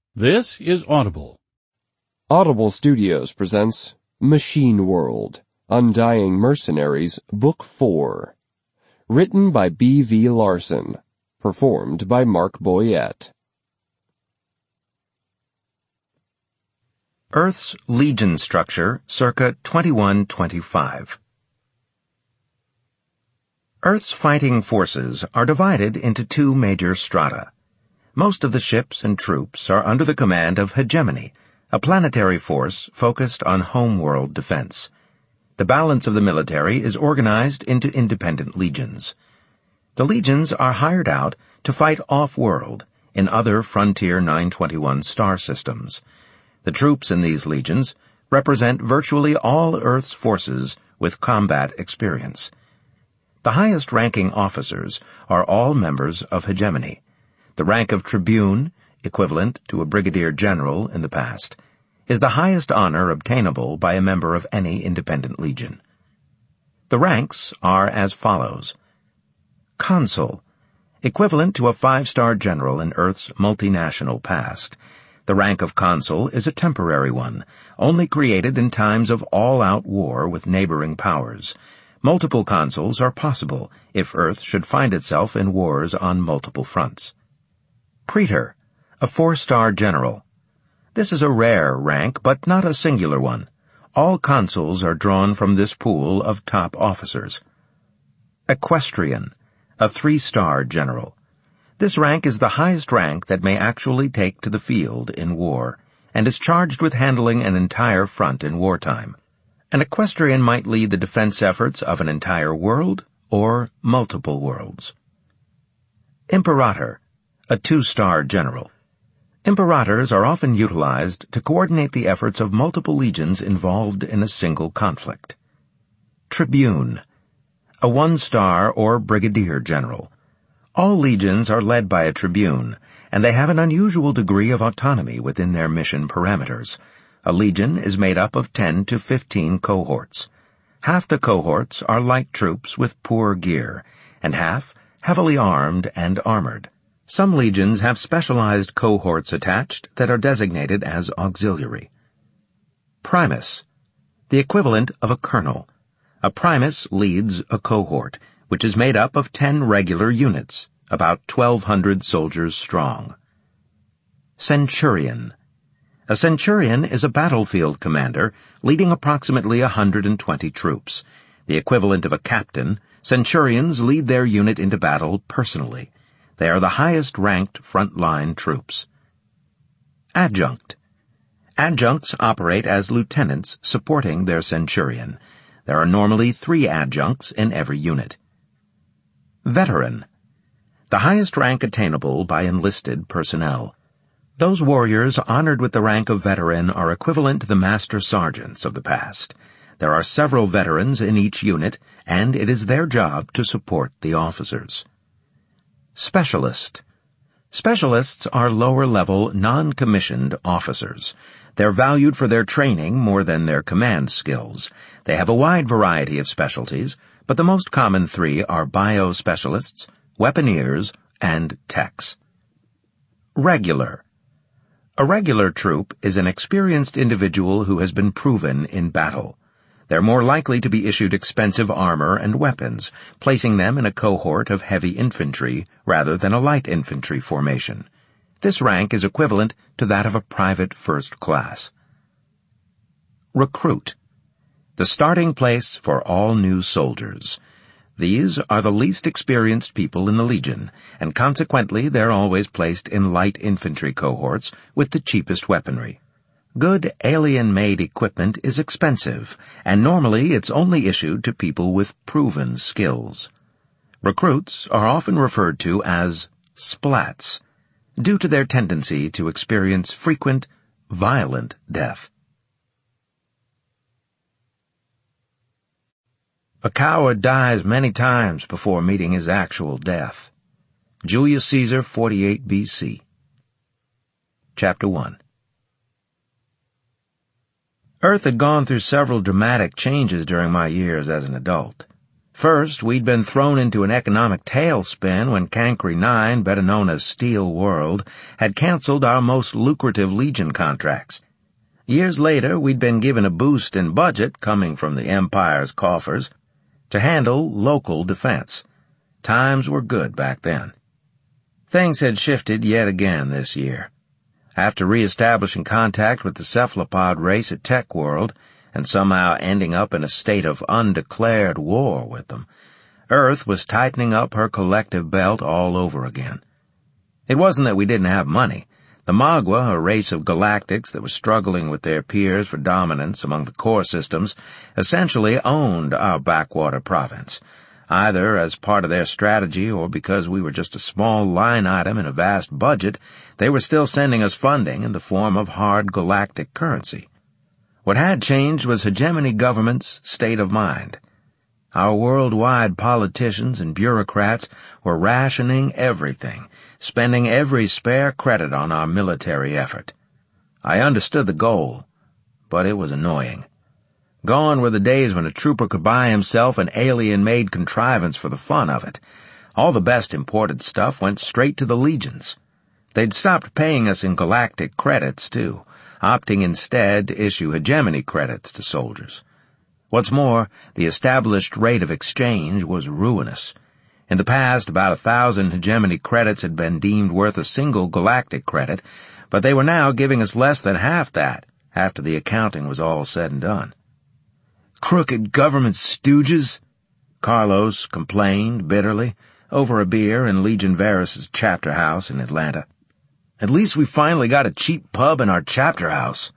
This is Audible. Audible Studios presents Machine World, Undying Mercenaries, Book 4. Written by B.V. Larson. Performed by Mark Boyette. Earth's Legion Structure, circa 2125. Earth's fighting forces are divided into two major strata. Most of the ships and troops are under the command of Hegemony, a planetary force focused on home-world defense. The balance of the military is organized into independent legions. The legions are hired out to fight off-world in other Frontier 921 star systems. The troops in these legions represent virtually all Earth's forces with combat experience. The highest-ranking officers are all members of Hegemony. The rank of Tribune, equivalent to a brigadier general in the past, is the highest honor obtainable by a member of any independent legion. The ranks are as follows. Consul, equivalent to a 5-star general in Earth's multinational past. The rank of consul is a temporary one, only created in times of all-out war with neighboring powers. Multiple consuls are possible if Earth should find itself in wars on multiple fronts. Praetor, a 4-star general. This is a rare rank, but not a singular one. All consuls are drawn from this pool of top officers. Equestrian, a 3-star general. This rank is the highest rank that may actually take to the field in war, and is charged with handling an entire front in wartime. An equestrian might lead the defense efforts of an entire world or multiple worlds. Imperator, a 2-star general. Imperators are often utilized to coordinate the efforts of multiple legions involved in a single conflict. Tribune, a 1-star or brigadier general. All legions are led by a tribune, and they have an unusual degree of autonomy within their mission parameters. A legion is made up of 10 to 15 cohorts. Half the cohorts are light troops with poor gear, and half heavily armed and armored. Some legions have specialized cohorts attached that are designated as auxiliary. Primus, the equivalent of a colonel. A primus leads a cohort, which is made up of 10 regular units, about 1,200 soldiers strong. Centurion. A centurion is a battlefield commander leading approximately 120 troops. The equivalent of a captain, centurions lead their unit into battle personally. They are the highest-ranked front-line troops. Adjunct. Adjuncts operate as lieutenants supporting their centurion. There are normally 3 adjuncts in every unit. Veteran. The highest rank attainable by enlisted personnel. Those warriors honored with the rank of veteran are equivalent to the master sergeants of the past. There are several veterans in each unit, and it is their job to support the officers. Specialist. Specialists are lower-level, non-commissioned officers. They're valued for their training more than their command skills. They have a wide variety of specialties, but the most common 3 are bio-specialists, weaponeers, and techs. Regular. A regular troop is an experienced individual who has been proven in battle. They're more likely to be issued expensive armor and weapons, placing them in a cohort of heavy infantry rather than a light infantry formation. This rank is equivalent to that of a private first class. Recruit. The starting place for all new soldiers. These are the least experienced people in the Legion, and consequently they're always placed in light infantry cohorts with the cheapest weaponry. Good alien-made equipment is expensive, and normally it's only issued to people with proven skills. Recruits are often referred to as splats, due to their tendency to experience frequent, violent death. A coward dies many times before meeting his actual death. Julius Caesar, 48 B.C. Chapter 1. Earth had gone through several dramatic changes during my years as an adult. First, we'd been thrown into an economic tailspin when Cancri 9, better known as Steel World, had canceled our most lucrative Legion contracts. Years later, we'd been given a boost in budget coming from the Empire's coffers to handle local defense. Times were good back then. Things had shifted yet again this year. After re-establishing contact with the cephalopod race at Tech World, and somehow ending up in a state of undeclared war with them, Earth was tightening up her collective belt all over again. It wasn't that we didn't have money. The Magua, a race of galactics that was struggling with their peers for dominance among the core systems, essentially owned our backwater province, either as part of their strategy or because we were just a small line item in a vast budget. They were still sending us funding in the form of hard galactic currency. What had changed was hegemony government's state of mind. Our worldwide politicians and bureaucrats were rationing everything, spending every spare credit on our military effort. I understood the goal, but it was annoying. Gone were the days when a trooper could buy himself an alien-made contrivance for the fun of it. All the best imported stuff went straight to the legions. They'd stopped paying us in galactic credits, too, opting instead to issue hegemony credits to soldiers. What's more, the established rate of exchange was ruinous. In the past, about 1,000 hegemony credits had been deemed worth a single galactic credit, but they were now giving us less than half that after the accounting was all said and done. "Crooked government stooges," Carlos complained bitterly over a beer in Legion Varus's chapter house in Atlanta. "At least we finally got a cheap pub in our chapter house."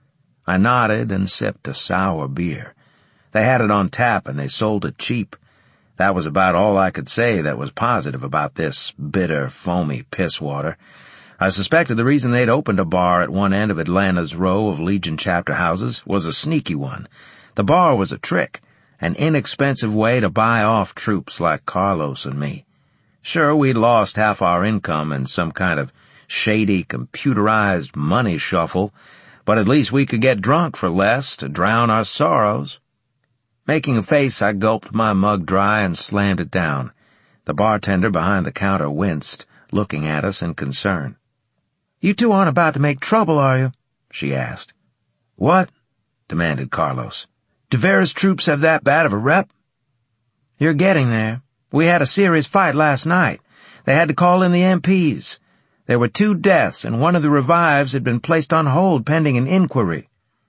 I nodded and sipped a sour beer. They had it on tap and they sold it cheap. That was about all I could say that was positive about this bitter, foamy piss water. I suspected the reason they'd opened a bar at one end of Atlanta's row of Legion chapter houses was a sneaky one. The bar was a trick, an inexpensive way to buy off troops like Carlos and me. Sure, we'd lost half our income in some kind of shady, computerized money shuffle, but at least we could get drunk for less to drown our sorrows. Making a face, I gulped my mug dry and slammed it down. The bartender behind the counter winced, looking at us in concern. "You two aren't about to make trouble, are you?" she asked. "What?" demanded Carlos. "Do Varus troops have that bad of a rep?" "You're getting there. We had a serious fight last night. They had to call in the MPs. There were 2 deaths, and one of the revives had been placed on hold pending an inquiry."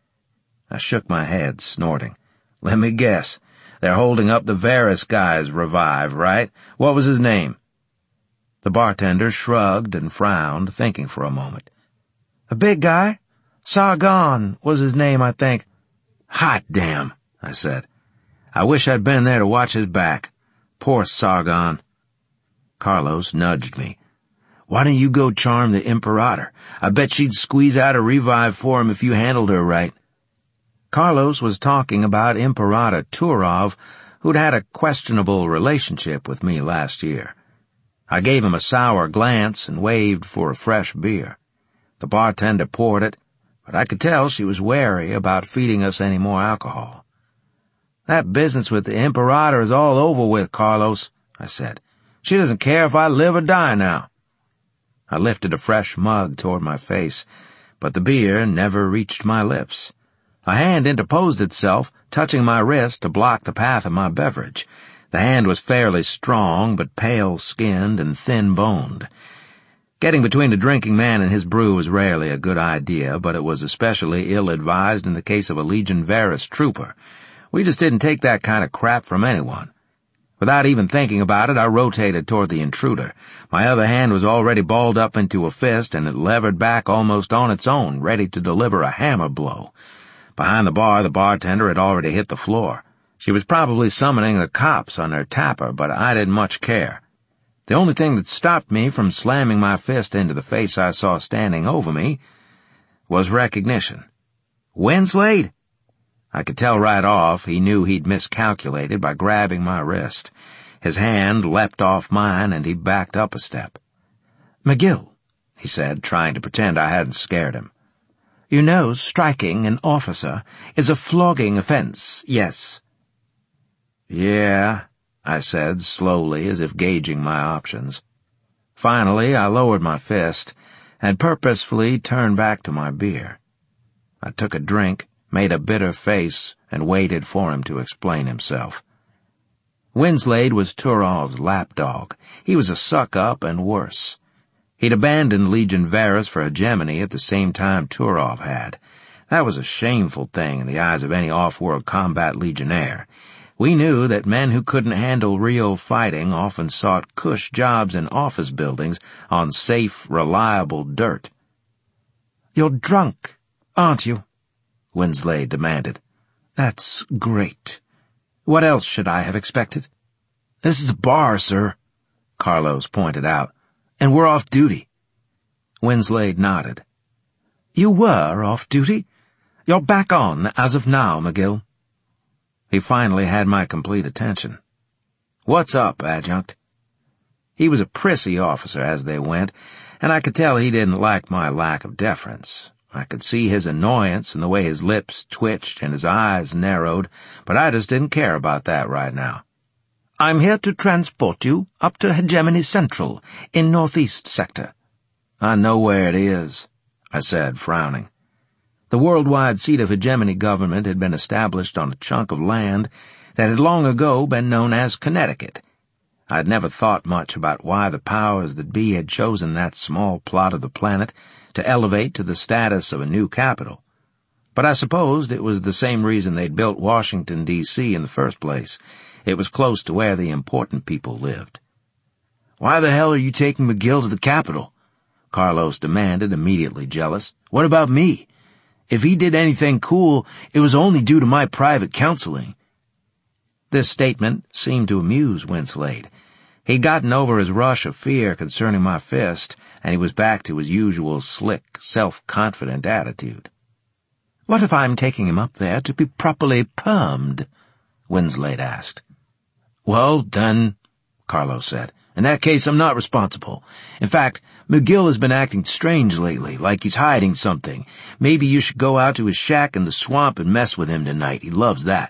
I shook my head, snorting. "Let me guess. They're holding up the Varus guy's revive, right? What was his name?" The bartender shrugged and frowned, thinking for a moment. "A big guy? Sargon was his name, I think." "Hot damn," I said. "I wish I'd been there to watch his back. Poor Sargon." Carlos nudged me. "Why don't you go charm the Imperator? I bet she'd squeeze out a revive for him if you handled her right." Carlos was talking about Imperator Turov, who'd had a questionable relationship with me last year. I gave him a sour glance and waved for a fresh beer. The bartender poured it, but I could tell she was wary about feeding us any more alcohol. "That business with the Imperator is all over with, Carlos," I said. "She doesn't care if I live or die now." I lifted a fresh mug toward my face, but the beer never reached my lips. A hand interposed itself, touching my wrist to block the path of my beverage. The hand was fairly strong, but pale-skinned and thin-boned. Getting between a drinking man and his brew was rarely a good idea, but it was especially ill-advised in the case of a Legion Varus trooper. We just didn't take that kind of crap from anyone. Without even thinking about it, I rotated toward the intruder. My other hand was already balled up into a fist, and it levered back almost on its own, ready to deliver a hammer blow. Behind the bar, the bartender had already hit the floor. She was probably summoning the cops on her tapper, but I didn't much care. The only thing that stopped me from slamming my fist into the face I saw standing over me was recognition. "Wenslade?" I could tell right off he knew he'd miscalculated by grabbing my wrist. His hand leapt off mine, and he backed up a step. "McGill," he said, trying to pretend I hadn't scared him. "You know striking an officer is a flogging offense, yes?" "Yeah," I said slowly, as if gauging my options. Finally, I lowered my fist and purposefully turned back to my beer. I took a drink, made a bitter face, and waited for him to explain himself. Winslade was Turov's lapdog. He was a suck-up and worse. He'd abandoned Legion Varus for Hegemony at the same time Turov had. That was a shameful thing in the eyes of any off-world combat legionnaire. We knew that men who couldn't handle real fighting often sought cush jobs in office buildings on safe, reliable dirt. "You're drunk, aren't you?" Winslade demanded. "That's great. What else should I have expected?" "This is a bar, sir," Carlos pointed out, "and we're off duty." Winslade nodded. "You were off duty? You're back on as of now, McGill." He finally had my complete attention. "What's up, Adjunct?" He was a prissy officer as they went, and I could tell he didn't like my lack of deference. I could see his annoyance in the way his lips twitched and his eyes narrowed, but I just didn't care about that right now. "I'm here to transport you up to Hegemony Central in Northeast Sector." "I know where it is," I said, frowning. The worldwide seat of Hegemony government had been established on a chunk of land that had long ago been known as Connecticut. I'd never thought much about why the powers that be had chosen that small plot of the planet to elevate to the status of a new capital. But I supposed it was the same reason they'd built Washington, D.C. in the first place. It was close to where the important people lived. "Why the hell are you taking McGill to the capital?" Carlos demanded, immediately jealous. "What about me? If he did anything cool, it was only due to my private counseling." This statement seemed to amuse Winslade. He'd gotten over his rush of fear concerning my fist, and he was back to his usual slick, self-confident attitude. "What if I'm taking him up there to be properly permed?" Winslade asked. "Well, then," Carlos said, "in that case I'm not responsible. In fact, McGill has been acting strange lately, like he's hiding something. Maybe you should go out to his shack in the swamp and mess with him tonight. He loves that."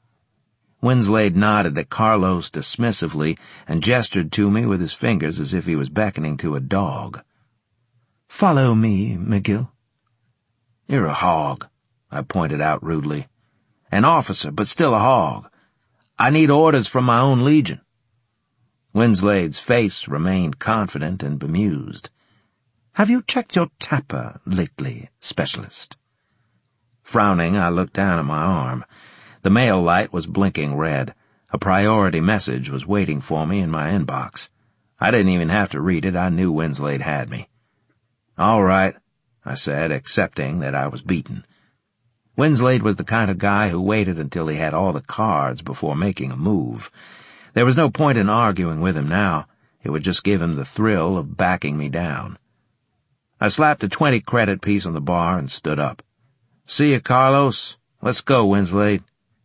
Winslade nodded at Carlos dismissively and gestured to me with his fingers as if he was beckoning to a dog. "Follow me, McGill." "You're a hog," I pointed out rudely. "An officer, but still a hog. I need orders from my own legion." Winslade's face remained confident and bemused. "Have you checked your tapper lately, Specialist?" Frowning, I looked down at my arm. The mail light was blinking red. A priority message was waiting for me in my inbox. I didn't even have to read it. I knew Winslade had me. "All right," I said, accepting that I was beaten. Winslade was the kind of guy who waited until he had all the cards before making a move. There was no point in arguing with him now. It would just give him the thrill of backing me down. I slapped a 20-credit piece on the bar and stood up. "See ya, Carlos. Let's go, Winslade."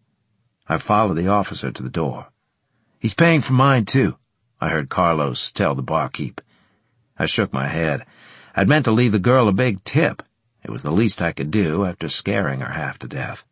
I followed the officer to the door. "He's paying for mine, too," I heard Carlos tell the barkeep. I shook my head. I'd meant to leave the girl a big tip. It was the least I could do after scaring her half to death.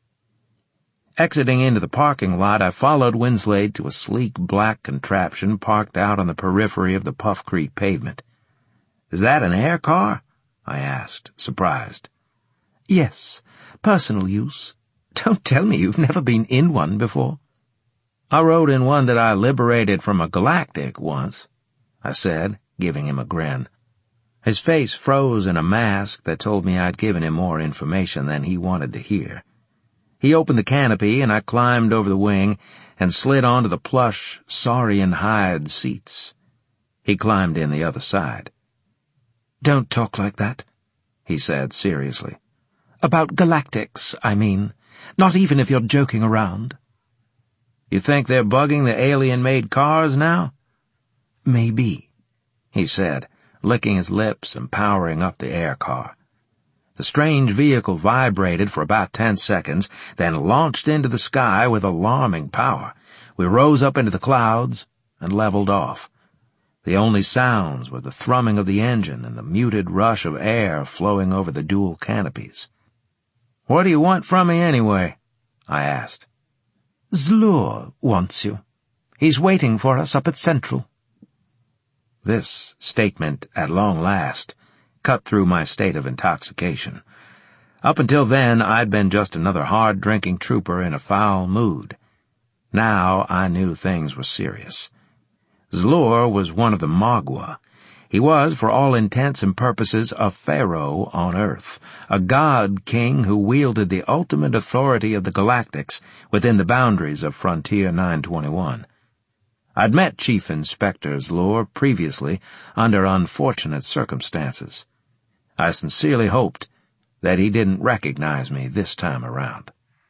Exiting into the parking lot, I followed Winslade to a sleek black contraption parked out on the periphery of the Puff Creek pavement. "Is that an air car?" I asked, surprised. "Yes, personal use. Don't tell me you've never been in one before." "I rode in one that I liberated from a galactic once," I said, giving him a grin. His face froze in a mask that told me I'd given him more information than he wanted to hear. He opened the canopy, and I climbed over the wing and slid onto the plush, saurian hide seats. He climbed in the other side. "Don't talk like that," he said seriously. "About galactics, I mean. Not even if you're joking around." "You think they're bugging the alien-made cars now?" "Maybe," he said, licking his lips and powering up the air car. The strange vehicle vibrated for about 10 seconds, then launched into the sky with alarming power. We rose up into the clouds and leveled off. The only sounds were the thrumming of the engine and the muted rush of air flowing over the dual canopies. "What do you want from me anyway?" I asked. "Zlur wants you," He's waiting for us up at Central." This statement, at long last, cut through my state of intoxication. Up until then, I'd been just another hard-drinking trooper in a foul mood. Now I knew things were serious. Zlur was one of the Magua. He was, for all intents and purposes, a pharaoh on Earth, a god-king who wielded the ultimate authority of the Galactics within the boundaries of Frontier 921. I'd met Chief Inspector Zlur previously under unfortunate circumstances. I sincerely hoped that he didn't recognize me this time around.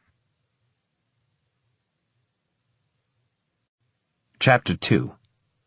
Chapter 2.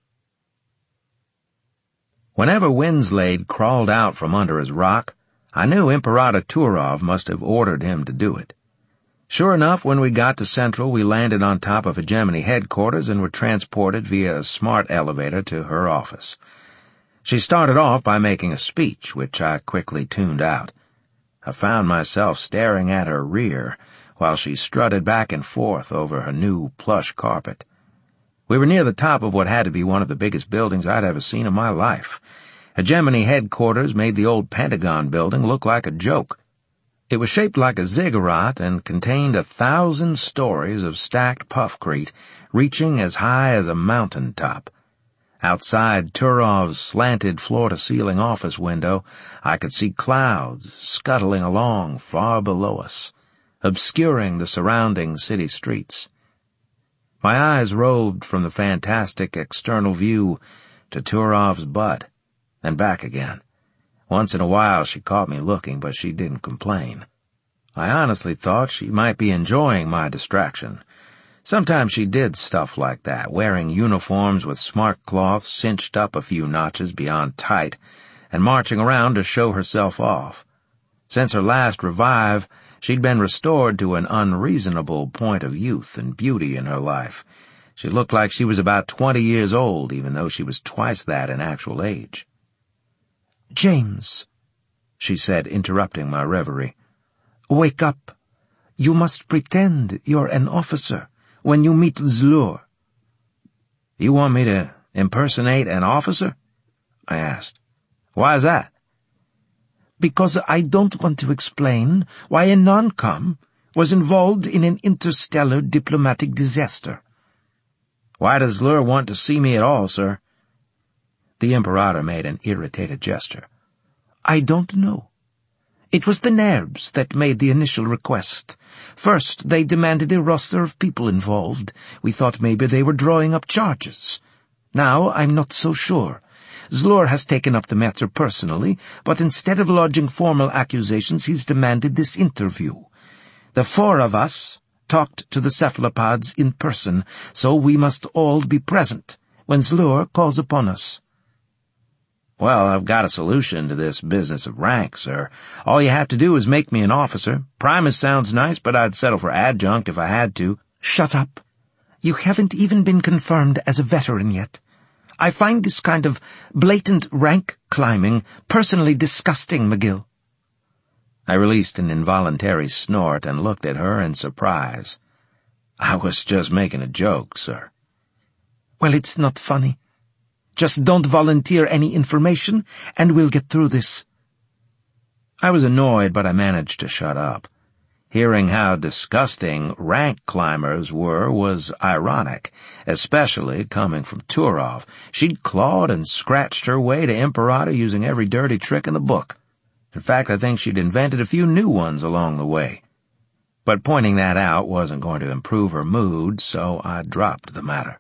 Whenever Winslade crawled out from under his rock, I knew Imperator Turov must have ordered him to do it. Sure enough, when we got to Central, we landed on top of Hegemony headquarters and were transported via a smart elevator to her office. She started off by making a speech, which I quickly tuned out. I found myself staring at her rear while she strutted back and forth over her new plush carpet. We were near the top of what had to be one of the biggest buildings I'd ever seen in my life. Hegemony headquarters made the old Pentagon building look like a joke. It was shaped like a ziggurat and contained 1,000 stories of stacked puffcrete reaching as high as a mountain top. Outside Turov's slanted floor-to-ceiling office window, I could see clouds scuttling along far below us, obscuring the surrounding city streets. My eyes roved from the fantastic external view to Turov's butt and back again. Once in a while she caught me looking, but she didn't complain. I honestly thought she might be enjoying my distraction. Sometimes she did stuff like that, wearing uniforms with smart cloths cinched up a few notches beyond tight, and marching around to show herself off. Since her last revive, she'd been restored to an unreasonable point of youth and beauty in her life. She looked like she was about 20 years old, even though she was twice that in actual age. "James," she said, interrupting my reverie, "wake up. You must pretend you're an officer when you meet Zlur." "You want me to impersonate an officer?" I asked. "Why is that?" "Because I don't want to explain why a non-com was involved in an interstellar diplomatic disaster." "Why does Zlur want to see me at all, sir?" The Imperator made an irritated gesture. "I don't know. It was the Nerbs that made the initial request. First, they demanded a roster of people involved. We thought maybe they were drawing up charges. Now I'm not so sure. Zlur has taken up the matter personally, but instead of lodging formal accusations, he's demanded this interview. The 4 of us talked to the cephalopods in person, so we must all be present when Zlur calls upon us." "Well, I've got a solution to this business of rank, sir. All you have to do is make me an officer. Primus sounds nice, but I'd settle for adjunct if I had to." "Shut up. You haven't even been confirmed as a veteran yet. I find this kind of blatant rank climbing personally disgusting, McGill." I released an involuntary snort and looked at her in surprise. "I was just making a joke, sir." "Well, it's not funny. Just don't volunteer any information, and we'll get through this." I was annoyed, but I managed to shut up. Hearing how disgusting rank climbers were was ironic, especially coming from Turov. She'd clawed and scratched her way to Imperator using every dirty trick in the book. In fact, I think she'd invented a few new ones along the way. But pointing that out wasn't going to improve her mood, so I dropped the matter.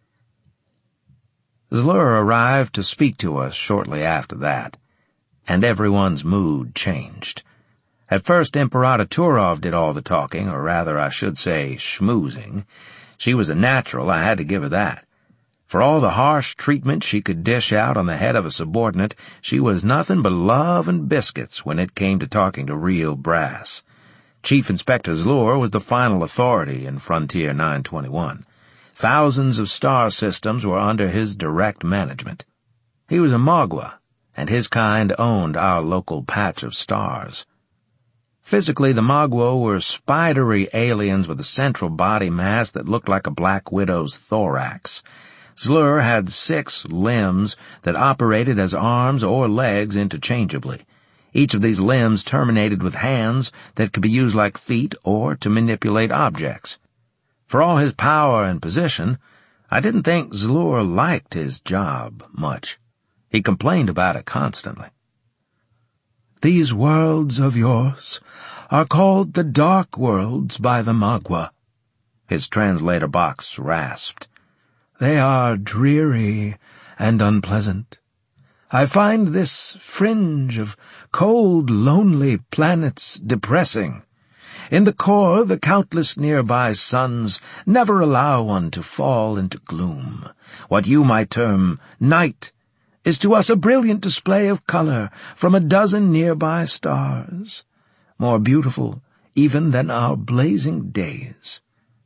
Zlur arrived to speak to us shortly after that, and everyone's mood changed. At first, Imperator Turov did all the talking, or rather, I should say, schmoozing. She was a natural, I had to give her that. For all the harsh treatment she could dish out on the head of a subordinate, she was nothing but love and biscuits when it came to talking to real brass. Chief Inspector Zlur was the final authority in Frontier 921. Thousands of star systems were under his direct management. He was a Magua, and his kind owned our local patch of stars. Physically, the Magua were spidery aliens with a central body mass that looked like a black widow's thorax. Zlur had 6 limbs that operated as arms or legs interchangeably. Each of these limbs terminated with hands that could be used like feet or to manipulate objects. For all his power and position, I didn't think Zlur liked his job much. He complained about it constantly. "These worlds of yours are called the Dark Worlds by the Magua," his translator box rasped. "They are dreary and unpleasant. I find this fringe of cold, lonely planets depressing. In the core, the countless nearby suns never allow one to fall into gloom. What you might term night is to us a brilliant display of color from a dozen nearby stars, more beautiful even than our blazing days."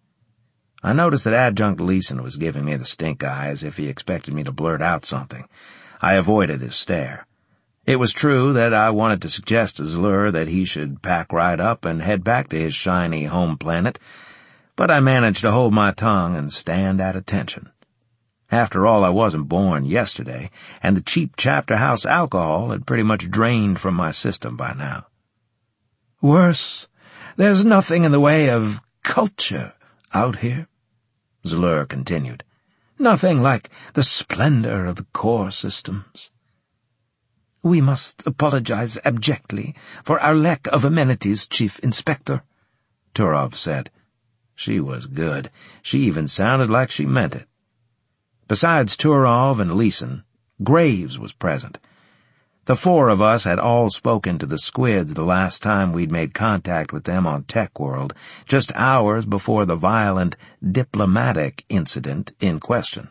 I noticed that Adjunct Leeson was giving me the stink eye as if he expected me to blurt out something. I avoided his stare. It was true that I wanted to suggest to Zlur that he should pack right up and head back to his shiny home planet, but I managed to hold my tongue and stand at attention. After all, I wasn't born yesterday, and the cheap chapter house alcohol had pretty much drained from my system by now. "Worse, there's nothing in the way of culture out here," Zlur continued. "Nothing like the splendor of the core systems." "We must apologize abjectly for our lack of amenities, Chief Inspector," Turov said. She was good. She even sounded like she meant it. Besides Turov and Leeson, Graves was present. The 4 of us had all spoken to the squids the last time we'd made contact with them on Tech World, just hours before the violent diplomatic incident in question.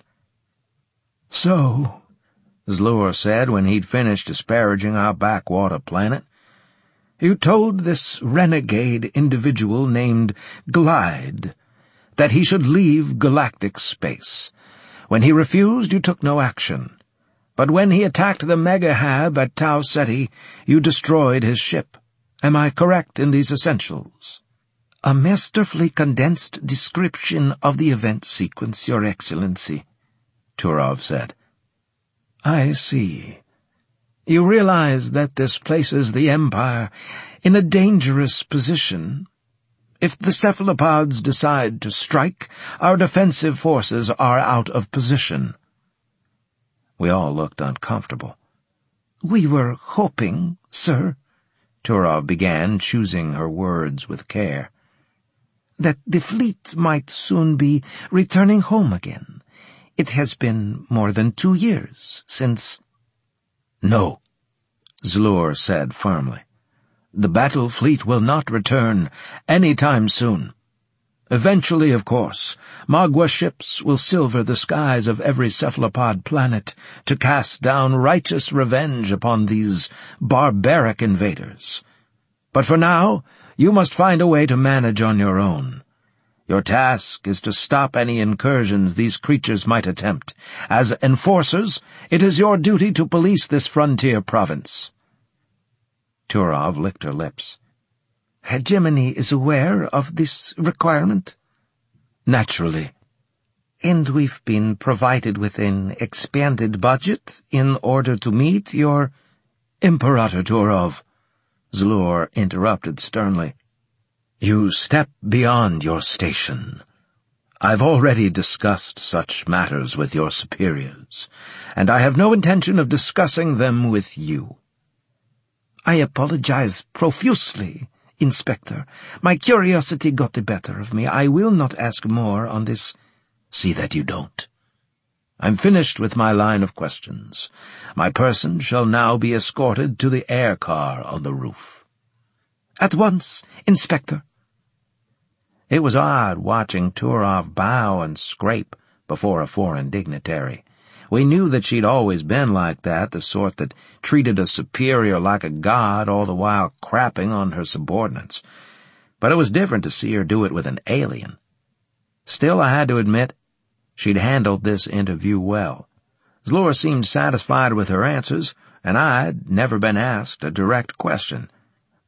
"So," Zlur said when he'd finished disparaging our backwater planet, "you told this renegade individual named Glide that he should leave galactic space. When he refused, you took no action. But when he attacked the Megahab at Tau Ceti, you destroyed his ship. Am I correct in these essentials?" "A masterfully condensed description of the event sequence, Your Excellency," Turov said. "I see. You realize that this places the Empire in a dangerous position. If the cephalopods decide to strike, our defensive forces are out of position." We all looked uncomfortable. "We were hoping, sir," Turov began, choosing her words with care, "that the fleet might soon be returning home again. It has been more than 2 years since—" "No," Zlur said firmly. "The battle fleet will not return any time soon. Eventually, of course, Magua ships will silver the skies of every cephalopod planet to cast down righteous revenge upon these barbaric invaders. But for now, you must find a way to manage on your own. Your task is to stop any incursions these creatures might attempt. As enforcers, it is your duty to police this frontier province." Turov licked her lips. "Hegemony is aware of this requirement?" "Naturally." "And we've been provided with an expanded budget in order to meet your—" "Imperator Turov," Zlur interrupted sternly. "You step beyond your station. I've already discussed such matters with your superiors, and I have no intention of discussing them with you." "I apologize profusely, Inspector. My curiosity got the better of me. I will not ask more on this." "See that you don't. I'm finished with my line of questions. My person shall now be escorted to the air car on the roof." "At once, Inspector." It was odd watching Turov bow and scrape before a foreign dignitary. We knew that she'd always been like that, the sort that treated a superior like a god, all the while crapping on her subordinates. But it was different to see her do it with an alien. Still, I had to admit, she'd handled this interview well. Zlur seemed satisfied with her answers, and I'd never been asked a direct question.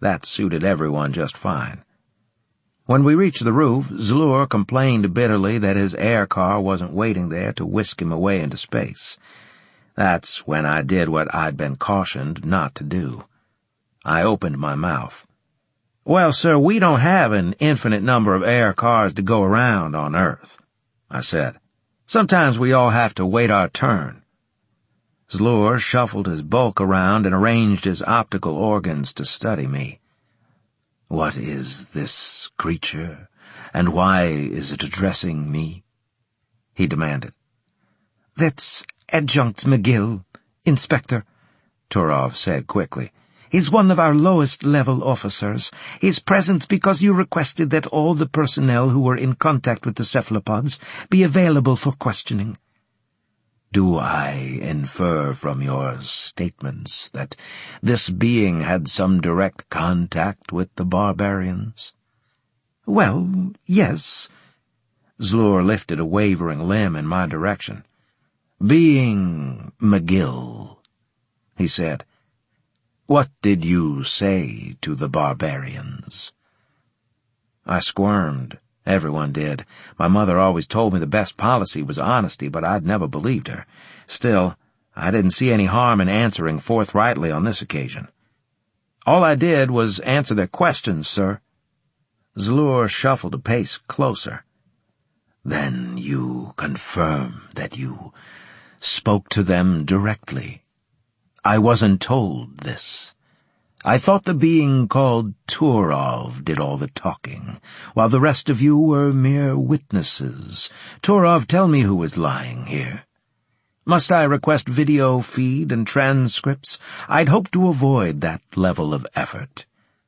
That suited everyone just fine. When we reached the roof, Zlur complained bitterly that his air car wasn't waiting there to whisk him away into space. That's when I did what I'd been cautioned not to do. I opened my mouth. "Well, sir, we don't have an infinite number of air cars to go around on Earth," I said. "Sometimes we all have to wait our turn." Zlur shuffled his bulk around and arranged his optical organs to study me. "What is this creature, and why is it addressing me?" he demanded. "That's Adjunct McGill, Inspector," Turov said quickly. "He's one of our lowest-level officers. He's present because you requested that all the personnel who were in contact with the cephalopods be available for questioning." "Do I infer from your statements that this being had some direct contact with the barbarians?" "Well, yes." Zlur lifted a wavering limb in my direction. "Being McGill," he said, "what did you say to the barbarians?" I squirmed. Everyone did. My mother always told me the best policy was honesty, but I'd never believed her. Still, I didn't see any harm in answering forthrightly on this occasion. "All I did was answer their questions, sir." Zlur shuffled a pace closer. "Then you confirm that you spoke to them directly. I wasn't told this. I thought the being called Turov did all the talking, while the rest of you were mere witnesses. Turov, tell me who is lying here. Must I request video feed and transcripts? I'd hoped to avoid that level of effort."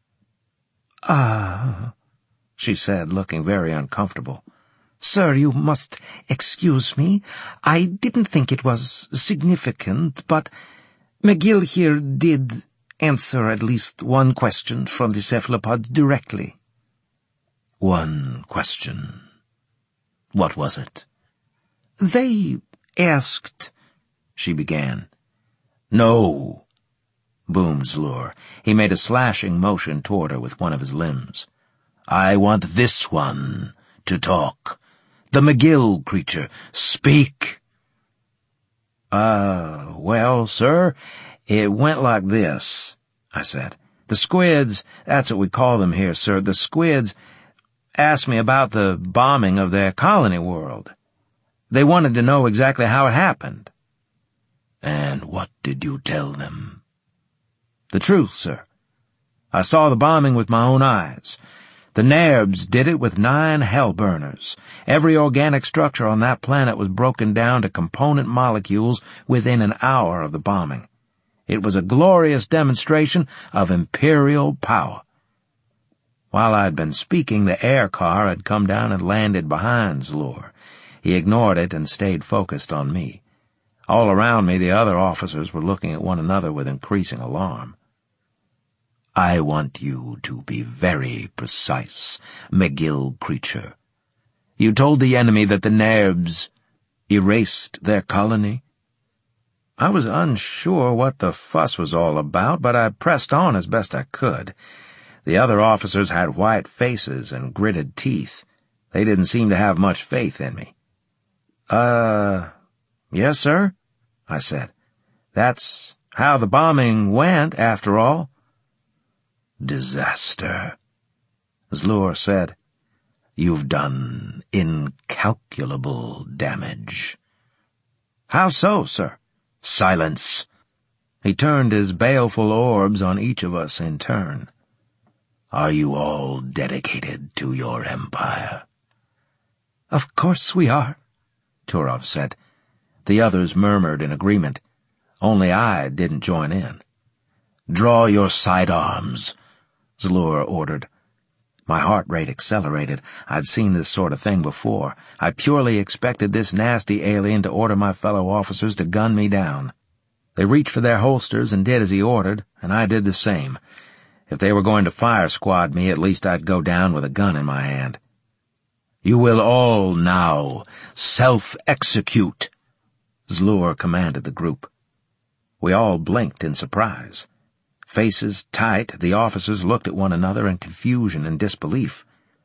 She said, looking very uncomfortable. "Sir, you must excuse me. I didn't think it was significant, but McGill here did answer at least one question from the cephalopods directly." "One question? What was it?" "They asked—" she began. "No," boomed Zlur. He made a slashing motion toward her with one of his limbs. "I want this one to talk. The McGill creature. Speak." Well, sir, it went like this," I said. "The squids, that's what we call them here, sir, the squids asked me about the bombing of their colony world. They wanted to know exactly how it happened." "And what did you tell them?" "The truth, sir. I saw the bombing with my own eyes. The Nerbs did it with 9 hellburners. Every organic structure on that planet was broken down to component molecules within an hour of the bombing. It was a glorious demonstration of imperial power." While I'd been speaking, the air car had come down and landed behind Zlur. He ignored it and stayed focused on me. All around me, the other officers were looking at one another with increasing alarm. "I want you to be very precise, McGill creature. You told the enemy that the Nerbs erased their colony?" I was unsure what the fuss was all about, but I pressed on as best I could. The other officers had white faces and gritted teeth. They didn't seem to have much faith in me. Yes, sir," I said. "That's how the bombing went, after all." "Disaster," Zlur said. "You've done incalculable damage." "How so, sir?" "Silence." He turned his baleful orbs on each of us in turn. "Are you all dedicated to your empire?" "Of course we are," Turov said. The others murmured in agreement. Only I didn't join in. "Draw your sidearms," Zlur ordered. My heart rate accelerated. I'd seen this sort of thing before. I purely expected this nasty alien to order my fellow officers to gun me down. They reached for their holsters and did as he ordered, and I did the same. If they were going to fire squad me, at least I'd go down with a gun in my hand. "You will all now self-execute," Zlur commanded the group. We all blinked in surprise. Faces tight, the officers looked at one another in confusion and disbelief.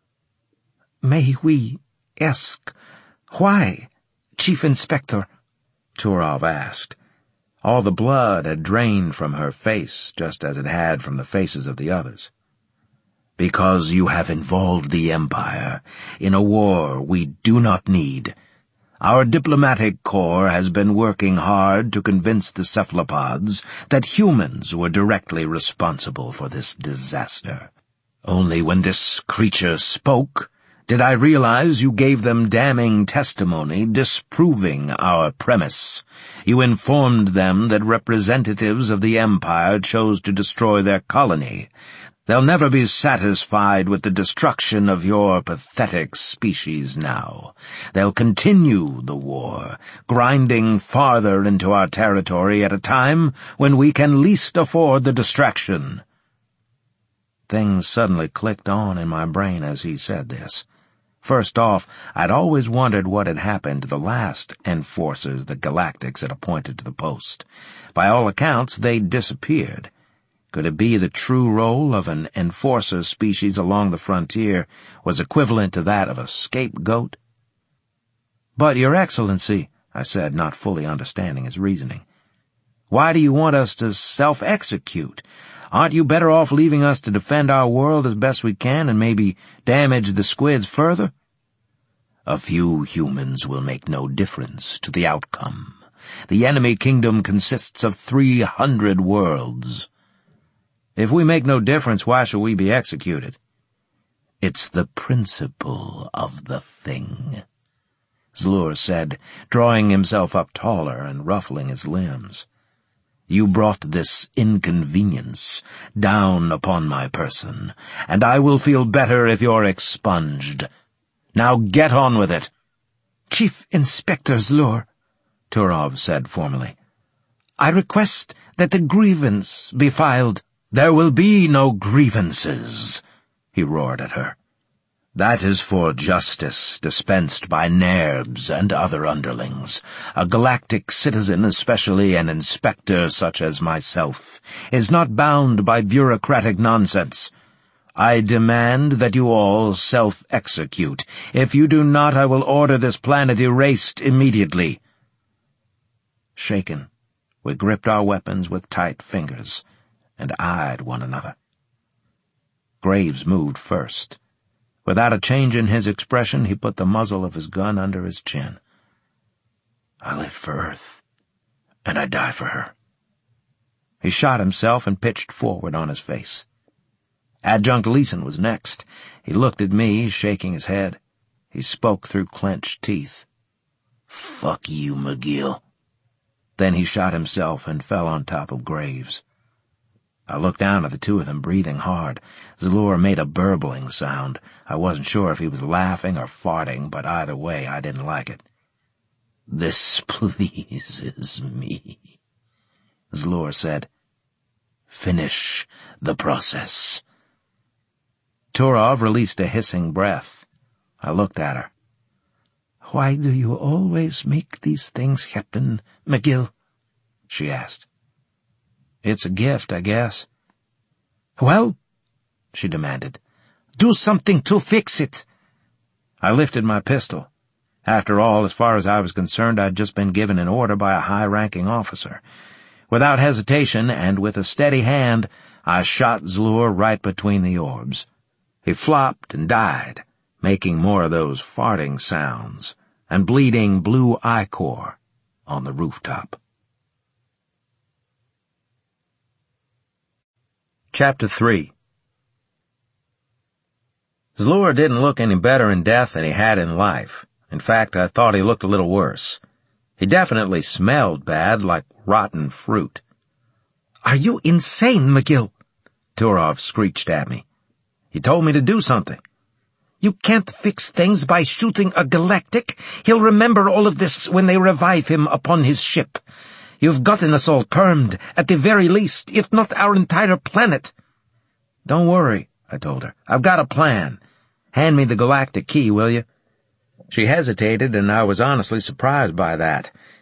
"May we ask why, Chief Inspector?" Turov asked. All the blood had drained from her face, just as it had from the faces of the others. "Because you have involved the Empire in a war we do not need. Our diplomatic corps has been working hard to convince the cephalopods that humans were directly responsible for this disaster. Only when this creature spoke did I realize you gave them damning testimony disproving our premise. You informed them that representatives of the Empire chose to destroy their colony. They'll never be satisfied with the destruction of your pathetic species now. They'll continue the war, grinding farther into our territory at a time when we can least afford the distraction." Things suddenly clicked on in my brain as he said this. First off, I'd always wondered what had happened to the last enforcers the Galactics had appointed to the post. By all accounts, they'd disappeared. Could it be the true role of an enforcer species along the frontier was equivalent to that of a scapegoat? "But, Your Excellency," I said, not fully understanding his reasoning, "why do you want us to self-execute? Aren't you better off leaving us to defend our world as best we can and maybe damage the squids further?" "A few humans will make no difference to the outcome. The enemy kingdom consists of 300 worlds. If we make no difference, why should we be executed?" "It's the principle of the thing," Zlur said, drawing himself up taller and ruffling his limbs. "You brought this inconvenience down upon my person, and I will feel better if you're expunged. Now get on with it." "Chief Inspector Zlur," Turov said formally, "I request that the grievance be filed." "There will be no grievances," he roared at her. "That is for justice dispensed by Nerbs and other underlings. A galactic citizen, especially an inspector such as myself, is not bound by bureaucratic nonsense. I demand that you all self-execute. If you do not, I will order this planet erased immediately." Shaken, we gripped our weapons with tight fingers and eyed one another. Graves moved first. Without a change in his expression, he put the muzzle of his gun under his chin. "I live for Earth, and I die for her." He shot himself and pitched forward on his face. Adjunct Leeson was next. He looked at me, shaking his head. He spoke through clenched teeth. "Fuck you, McGill." Then he shot himself and fell on top of Graves. I looked down at the two of them, breathing hard. Zlur made a burbling sound. I wasn't sure if he was laughing or farting, but either way, I didn't like it. "This pleases me," Zlur said. "Finish the process." Turov released a hissing breath. I looked at her. "Why do you always make these things happen, McGill?" she asked. "It's a gift, I guess." "Well," she demanded, "do something to fix it." I lifted my pistol. After all, as far as I was concerned, I'd just been given an order by a high-ranking officer. Without hesitation and with a steady hand, I shot Zlur right between the orbs. He flopped and died, making more of those farting sounds, and bleeding blue ichor on the rooftop. Chapter 3. Zlur didn't look any better in death than he had in life. In fact, I thought he looked a little worse. He definitely smelled bad, like rotten fruit. "Are you insane, McGill?" Turov screeched at me. "He told me to do something." "You can't fix things by shooting a galactic. He'll remember all of this when they revive him upon his ship. You've gotten us all permed, at the very least, if not our entire planet." "Don't worry," I told her. "I've got a plan. Hand me the galactic key, will you?" She hesitated, and I was honestly surprised by that.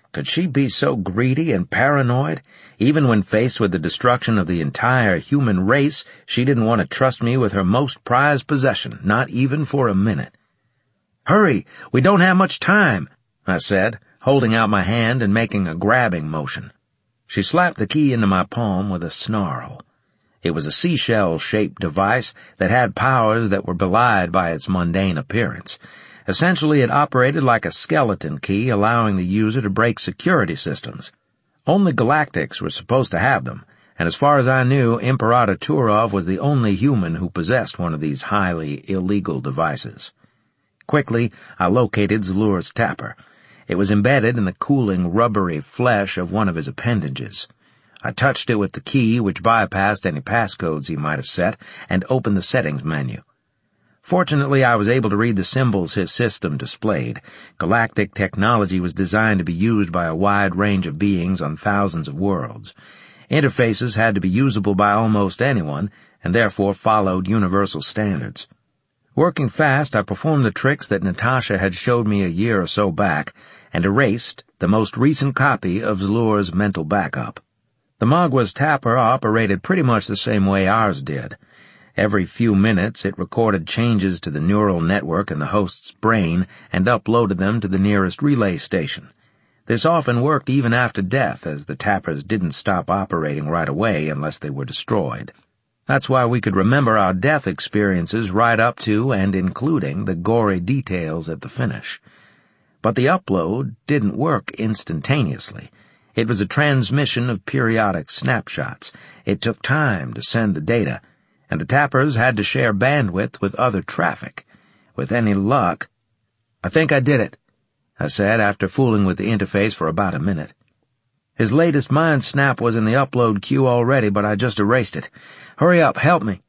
Could she be so greedy and paranoid? Even when faced with the destruction of the entire human race, she didn't want to trust me with her most prized possession, not even for a minute. "Hurry, we don't have much time," I said, holding out my hand and making a grabbing motion. She slapped the key into my palm with a snarl. It was a seashell-shaped device that had powers that were belied by its mundane appearance. Essentially, it operated like a skeleton key, allowing the user to break security systems. Only Galactics were supposed to have them, and as far as I knew, Imperator Turov was the only human who possessed one of these highly illegal devices. Quickly, I located Zlur's tapper. It was embedded in the cooling, rubbery flesh of one of his appendages. I touched it with the key, which bypassed any passcodes he might have set, and opened the settings menu. Fortunately, I was able to read the symbols his system displayed. Galactic technology was designed to be used by a wide range of beings on thousands of worlds. Interfaces had to be usable by almost anyone, and therefore followed universal standards. Working fast, I performed the tricks that Natasha had showed me a year or so back, and erased the most recent copy of Zlur's mental backup. The Magua's tapper operated pretty much the same way ours did. Every few minutes, it recorded changes to the neural network in the host's brain and uploaded them to the nearest relay station. This often worked even after death, as the tappers didn't stop operating right away unless they were destroyed. That's why we could remember our death experiences right up to and including the gory details at the finish. But the upload didn't work instantaneously. It was a transmission of periodic snapshots. It took time to send the data, and the tappers had to share bandwidth with other traffic. With any luck— "I think I did it," I said after fooling with the interface for about a minute. His latest mind snap was in the upload queue already, but I just erased it. "Hurry up, help me."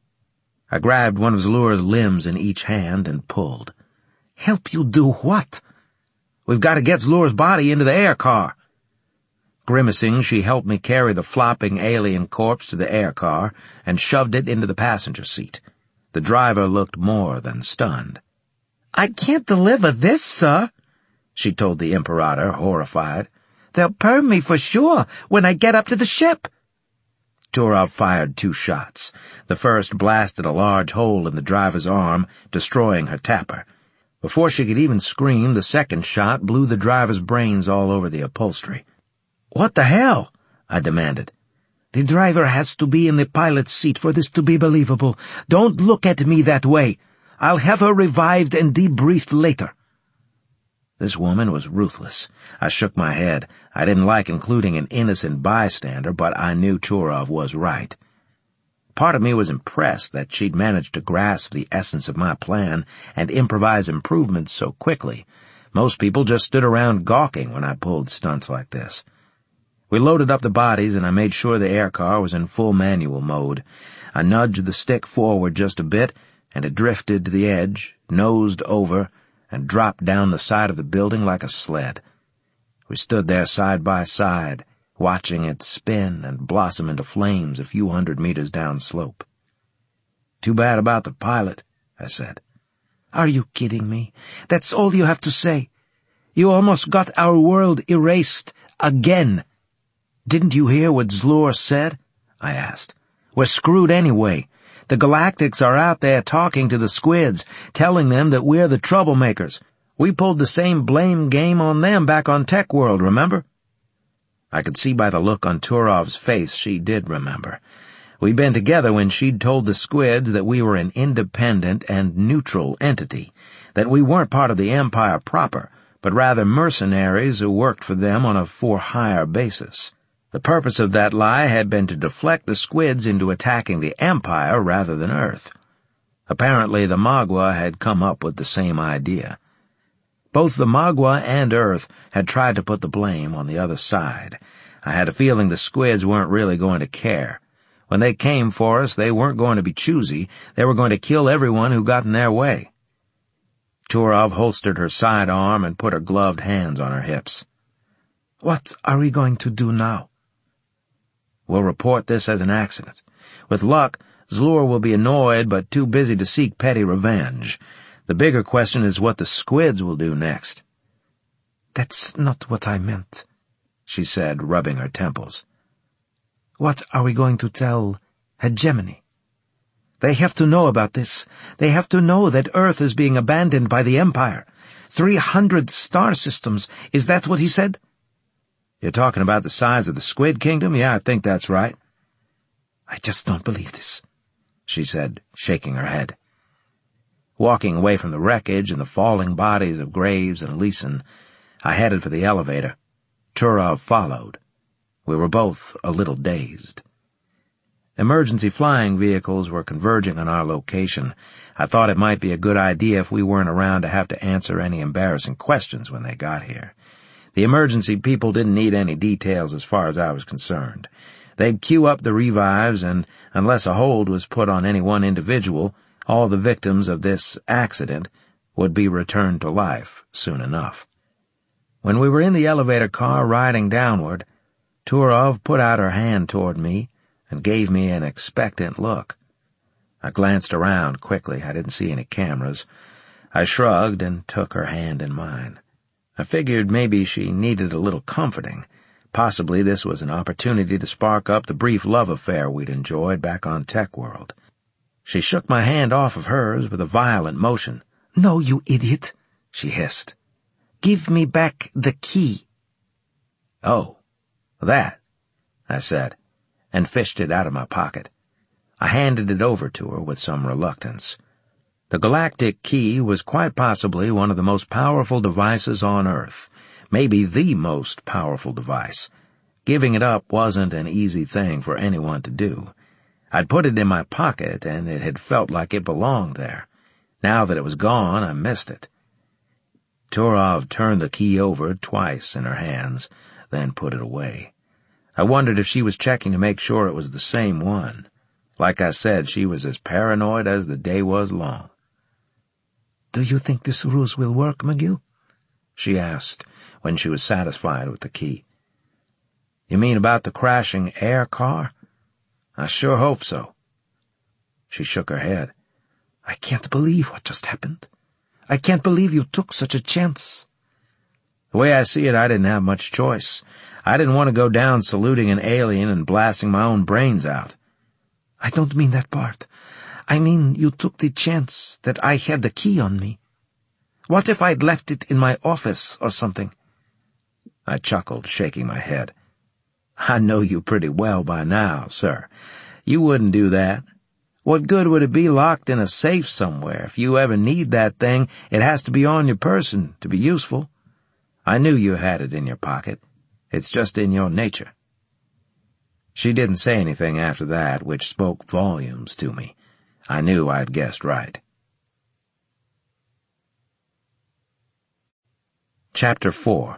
I grabbed one of Zlur's limbs in each hand and pulled. "Help you do what?" "We've got to get Zlur's body into the air car." Grimacing, she helped me carry the flopping alien corpse to the air car and shoved it into the passenger seat. The driver looked more than stunned. "I can't deliver this, sir," she told the Imperator, horrified. "They'll burn me for sure when I get up to the ship." Turov fired 2 shots. The first blasted a large hole in the driver's arm, destroying her tapper. Before she could even scream, the second shot blew the driver's brains all over the upholstery. "What the hell?" I demanded. "The driver has to be in the pilot's seat for this to be believable. Don't look at me that way. I'll have her revived and debriefed later." This woman was ruthless. I shook my head. I didn't like including an innocent bystander, but I knew Turov was right. Part of me was impressed that she'd managed to grasp the essence of my plan and improvise improvements so quickly. Most people just stood around gawking when I pulled stunts like this. We loaded up the bodies, and I made sure the air car was in full manual mode. I nudged the stick forward just a bit, and it drifted to the edge, nosed over, and dropped down the side of the building like a sled. We stood there side by side, watching it spin and blossom into flames a few 100 meters downslope. "Too bad about the pilot," I said. "Are you kidding me? That's all you have to say? You almost got our world erased again." "Didn't you hear what Zlur said?" I asked. "We're screwed anyway. The Galactics are out there talking to the squids, telling them that we're the troublemakers. We pulled the same blame game on them back on Tech World, remember?" I could see by the look on Turov's face she did remember. We'd been together when she'd told the squids that we were an independent and neutral entity, that we weren't part of the Empire proper, but rather mercenaries who worked for them on a for-hire basis. The purpose of that lie had been to deflect the squids into attacking the Empire rather than Earth. Apparently, the Magua had come up with the same idea. Both the Magua and Earth had tried to put the blame on the other side. I had a feeling the squids weren't really going to care. When they came for us, they weren't going to be choosy. They were going to kill everyone who got in their way. Turov holstered her sidearm and put her gloved hands on her hips. "What are we going to do now?" "We'll report this as an accident. With luck, Zlur will be annoyed but too busy to seek petty revenge. The bigger question is what the squids will do next." "That's not what I meant," she said, rubbing her temples. What are we going to tell Hegemony? They have to know about this. They have to know that Earth is being abandoned by the Empire. 300 star systems. Is that what he said? You're talking about the size of the Squid Kingdom? Yeah, I think that's right. I just don't believe this, she said, shaking her head. Walking away from the wreckage and the falling bodies of Graves and Leeson, I headed for the elevator. Turov followed. We were both a little dazed. Emergency flying vehicles were converging on our location. I thought it might be a good idea if we weren't around to have to answer any embarrassing questions when they got here. The emergency people didn't need any details as far as I was concerned. They'd queue up the revives, and unless a hold was put on any one individual, all the victims of this accident would be returned to life soon enough. When we were in the elevator car riding downward, Turov put out her hand toward me and gave me an expectant look. I glanced around quickly. I didn't see any cameras. I shrugged and took her hand in mine. I figured maybe she needed a little comforting. Possibly this was an opportunity to spark up the brief love affair we'd enjoyed back on Tech World. She shook my hand off of hers with a violent motion. "No, you idiot," she hissed. "Give me back the key." "Oh, that," I said, and fished it out of my pocket. I handed it over to her with some reluctance. The galactic key was quite possibly one of the most powerful devices on Earth, maybe the most powerful device. Giving it up wasn't an easy thing for anyone to do. I'd put it in my pocket, and it had felt like it belonged there. Now that it was gone, I missed it. Turov turned the key over twice in her hands, then put it away. I wondered if she was checking to make sure it was the same one. Like I said, she was as paranoid as the day was long. "Do you think this ruse will work, McGill?" she asked when she was satisfied with the key. "You mean about the crashing air car? I sure hope so." She shook her head. "I can't believe what just happened. I can't believe you took such a chance." The way I see it, I didn't have much choice. I didn't want to go down saluting an alien and blasting my own brains out. "I don't mean that part. I mean you took the chance that I had the key on me. What if I'd left it in my office or something?" I chuckled, shaking my head. "I know you pretty well by now, sir. You wouldn't do that. What good would it be locked in a safe somewhere? If you ever need that thing, it has to be on your person to be useful. I knew you had it in your pocket. It's just in your nature." She didn't say anything after that, which spoke volumes to me. I knew I'd guessed right. Chapter 4.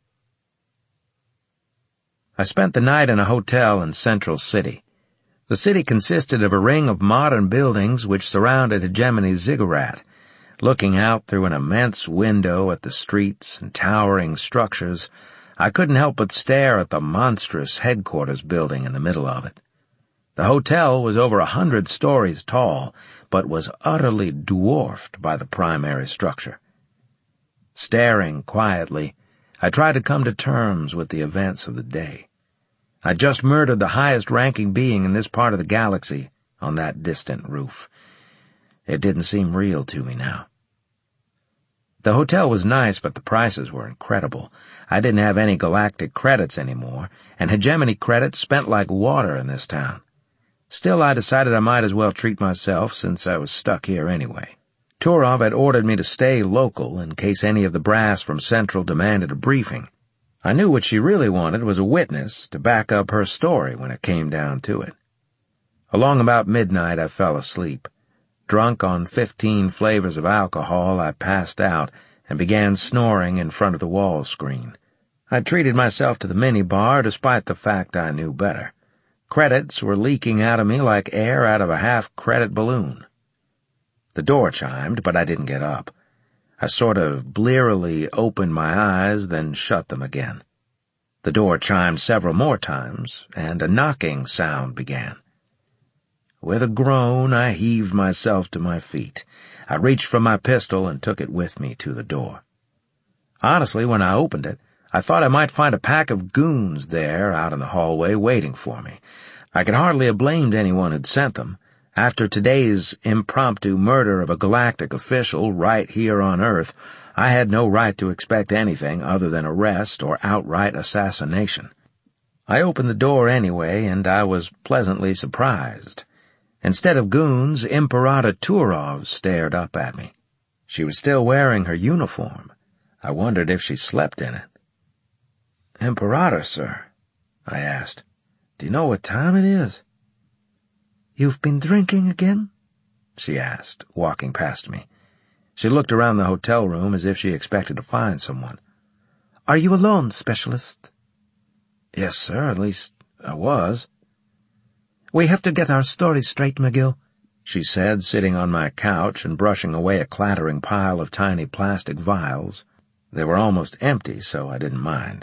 I spent the night in a hotel in Central City. The city consisted of a ring of modern buildings which surrounded Hegemony's ziggurat. Looking out through an immense window at the streets and towering structures, I couldn't help but stare at the monstrous headquarters building in the middle of it. The hotel was over 100 stories tall, but was utterly dwarfed by the primary structure. Staring quietly, I tried to come to terms with the events of the day. I'd just murdered the highest-ranking being in this part of the galaxy on that distant roof. It didn't seem real to me now. The hotel was nice, but the prices were incredible. I didn't have any galactic credits anymore, and Hegemony credits spent like water in this town. Still, I decided I might as well treat myself since I was stuck here anyway. Turov had ordered me to stay local in case any of the brass from Central demanded a briefing. I knew what she really wanted was a witness to back up her story when it came down to it. Along about midnight, I fell asleep. Drunk on 15 flavors of alcohol, I passed out and began snoring in front of the wall screen. I treated myself to the minibar despite the fact I knew better. Credits were leaking out of me like air out of a half-credit balloon. The door chimed, but I didn't get up. I sort of blearily opened my eyes, then shut them again. The door chimed several more times, and a knocking sound began. With a groan, I heaved myself to my feet. I reached for my pistol and took it with me to the door. Honestly, when I opened it, I thought I might find a pack of goons there out in the hallway waiting for me. I could hardly have blamed anyone who'd sent them. After today's impromptu murder of a galactic official right here on Earth, I had no right to expect anything other than arrest or outright assassination. I opened the door anyway, and I was pleasantly surprised. Instead of goons, Imperator Turov stared up at me. She was still wearing her uniform. I wondered if she slept in it. "Imperator, sir," I asked, "do you know what time it is?" "You've been drinking again?" she asked, walking past me. She looked around the hotel room as if she expected to find someone. "Are you alone, Specialist?" "Yes, sir, at least I was." "We have to get our story straight, McGill," she said, sitting on my couch and brushing away a clattering pile of tiny plastic vials. They were almost empty, so I didn't mind.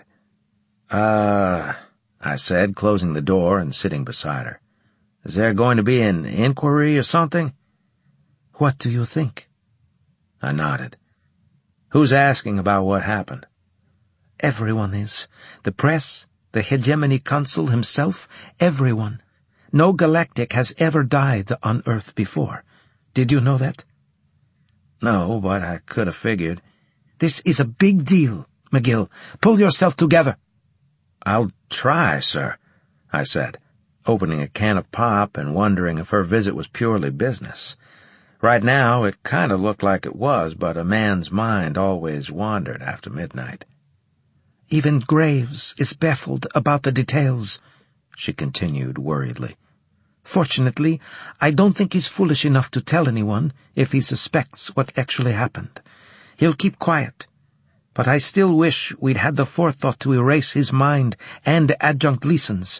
I said, closing the door and sitting beside her. "Is there going to be an inquiry or something?" "What do you think?" I nodded. "Who's asking about what happened?" "Everyone is. The press, the Hegemony Council himself, everyone. No galactic has ever died on Earth before. Did you know that?" "No, but I could have figured." "This is a big deal, McGill. Pull yourself together." "I'll try, sir," I said, opening a can of pop and wondering if her visit was purely business. Right now, it kind of looked like it was, but a man's mind always wandered after midnight. "Even Graves is baffled about the details," she continued worriedly. "Fortunately, I don't think he's foolish enough to tell anyone if he suspects what actually happened. He'll keep quiet. But I still wish we'd had the forethought to erase his mind and Adjunct Leeson's."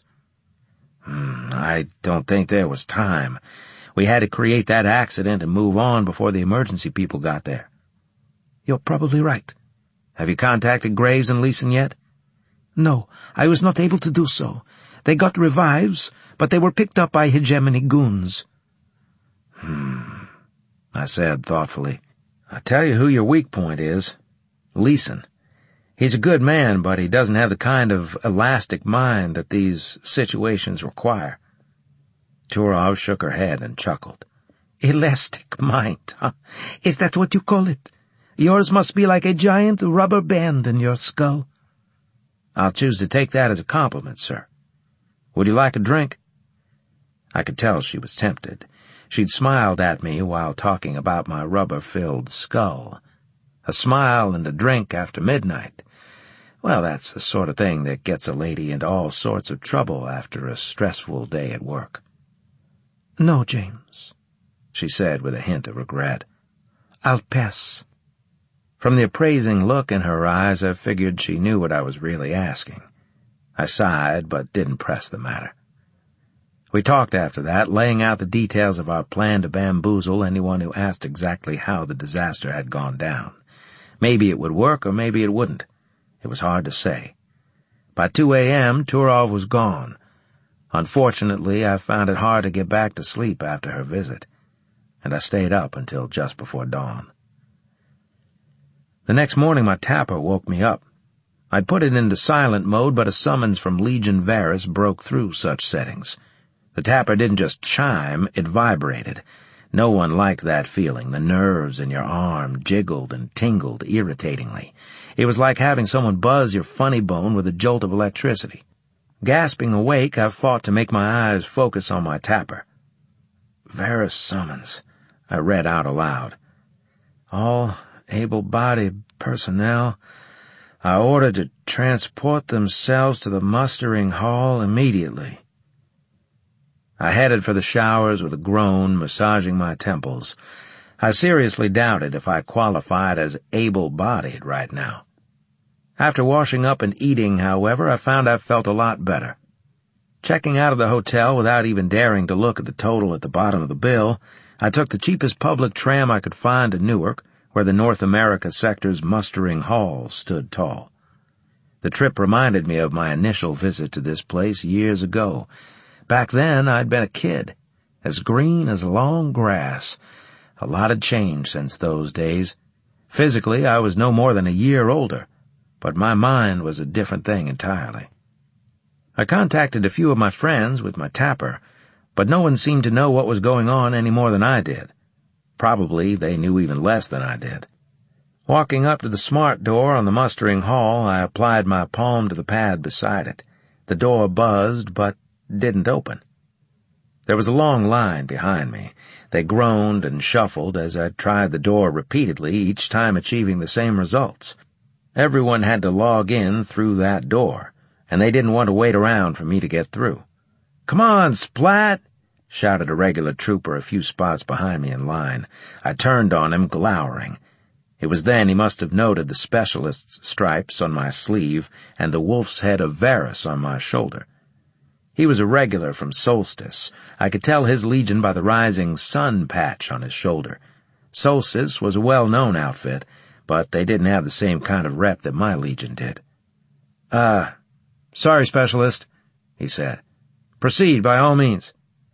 I don't think there was time. We had to create that accident and move on before the emergency people got there." "You're probably right." "Have you contacted Graves and Leeson yet?" "No, I was not able to do so. They got revives, but they were picked up by Hegemony goons." I said thoughtfully. "I'll tell you who your weak point is. Leeson. He's a good man, but he doesn't have the kind of elastic mind that these situations require." Turov shook her head and chuckled. "Elastic mind, huh? Is that what you call it? Yours must be like a giant rubber band in your skull." "I'll choose to take that as a compliment, sir. Would you like a drink?" I could tell she was tempted. She'd smiled at me while talking about my rubber-filled skull. A smile and a drink after midnight. Well, that's the sort of thing that gets a lady into all sorts of trouble after a stressful day at work. "No, James," she said with a hint of regret. "I'll pass." From the appraising look in her eyes, I figured she knew what I was really asking. I sighed, but didn't press the matter. We talked after that, laying out the details of our plan to bamboozle anyone who asked exactly how the disaster had gone down. Maybe it would work, or maybe it wouldn't. It was hard to say. By 2 a.m., Turov was gone. Unfortunately, I found it hard to get back to sleep after her visit, and I stayed up until just before dawn. The next morning, my tapper woke me up. I'd put it into silent mode, but a summons from Legion Varus broke through such settings. The tapper didn't just chime, it vibrated. No one liked that feeling. The nerves in your arm jiggled and tingled irritatingly. It was like having someone buzz your funny bone with a jolt of electricity. Gasping awake, I fought to make my eyes focus on my tapper. "Varus summons," I read out aloud. "All able-bodied personnel are ordered to transport themselves to the mustering hall immediately." I headed for the showers with a groan, massaging my temples. I seriously doubted if I qualified as able-bodied right now. After washing up and eating, however, I found I felt a lot better. Checking out of the hotel without even daring to look at the total at the bottom of the bill, I took the cheapest public tram I could find to Newark, where the North America sector's mustering hall stood tall. The trip reminded me of my initial visit to this place years ago. Back then, I'd been a kid, as green as long grass. A lot had changed since those days. Physically, I was no more than a year older. but my mind was a different thing entirely. I contacted a few of my friends with my tapper, but no one seemed to know what was going on any more than I did. Probably they knew even less than I did. Walking up to the smart door on the mustering hall, I applied my palm to the pad beside it. The door buzzed, but didn't open. There was a long line behind me. They groaned and shuffled as I tried the door repeatedly, each time achieving the same results. Everyone had to log in through that door, and they didn't want to wait around for me to get through. "Come on, Splat!" shouted a regular trooper a few spots behind me in line. I turned on him, glowering. It was then he must have noted the specialist's stripes on my sleeve and the wolf's head of Varus on my shoulder. He was a regular from Solstice. I could tell his legion by the rising sun patch on his shoulder. Solstice was a well-known outfit, but they didn't have the same kind of rep that my legion did. Sorry, Specialist," he said. "Proceed by all means."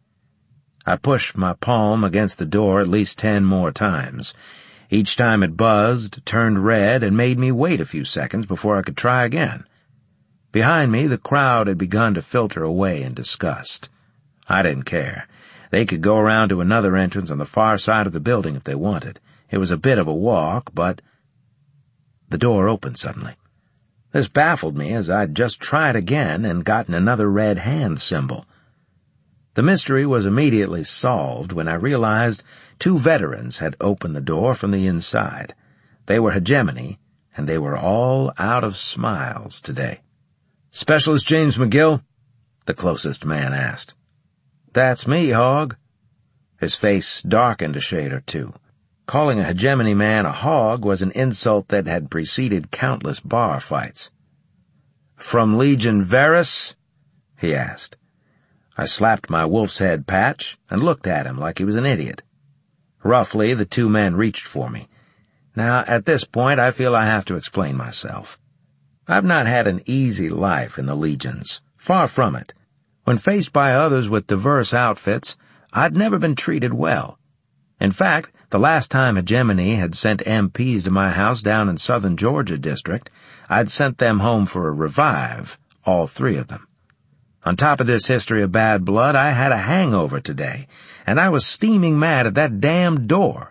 I pushed my palm against the door at least 10 more times. Each time it buzzed, turned red, and made me wait a few seconds before I could try again. Behind me, the crowd had begun to filter away in disgust. I didn't care. They could go around to another entrance on the far side of the building if they wanted. It was a bit of a walk, but the door opened suddenly. This baffled me, as I'd just tried again and gotten another red hand symbol. The mystery was immediately solved when I realized 2 veterans had opened the door from the inside. They were Hegemony, and they were all out of smiles today. "Specialist James McGill?" the closest man asked. "That's me, Hog." His face darkened a shade or two. Calling a Hegemony man a hog was an insult that had preceded countless bar fights. "From Legion Varus?" he asked. I slapped my wolf's head patch and looked at him like he was an idiot. Roughly, the 2 men reached for me. Now, at this point, I feel I have to explain myself. I've not had an easy life in the Legions. Far from it. When faced by others with diverse outfits, I'd never been treated well. In fact, the last time Hegemony had sent MPs to my house down in southern Georgia district, I'd sent them home for a revive, all 3 of them. On top of this history of bad blood, I had a hangover today, and I was steaming mad at that damned door.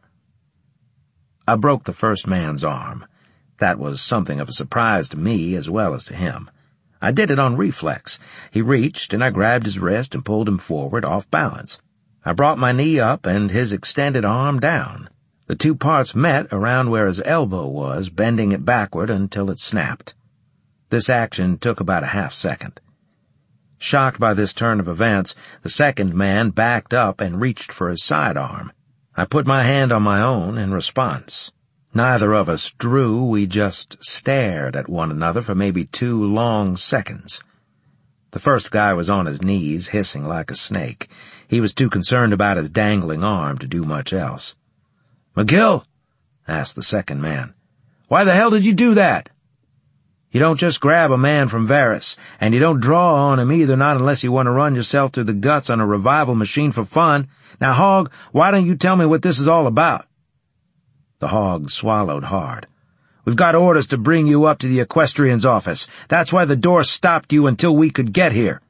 I broke the first man's arm. That was something of a surprise to me as well as to him. I did it on reflex. He reached, and I grabbed his wrist and pulled him forward, off balance. I brought my knee up and his extended arm down. The 2 parts met around where his elbow was, bending it backward until it snapped. This action took about a half second. Shocked by this turn of events, the second man backed up and reached for his sidearm. I put my hand on my own in response. Neither of us drew, we just stared at one another for maybe 2 long seconds. The first guy was on his knees, hissing like a snake. He was too concerned about his dangling arm to do much else. "McGill?" asked the second man. "Why the hell did you do that?" "You don't just grab a man from Varus, and you don't draw on him either, not unless you want to run yourself through the guts on a revival machine for fun. Now, Hog, why don't you tell me what this is all about?" The Hog swallowed hard. "We've got orders to bring you up to the Equestrian's office. That's why the door stopped you until we could get here."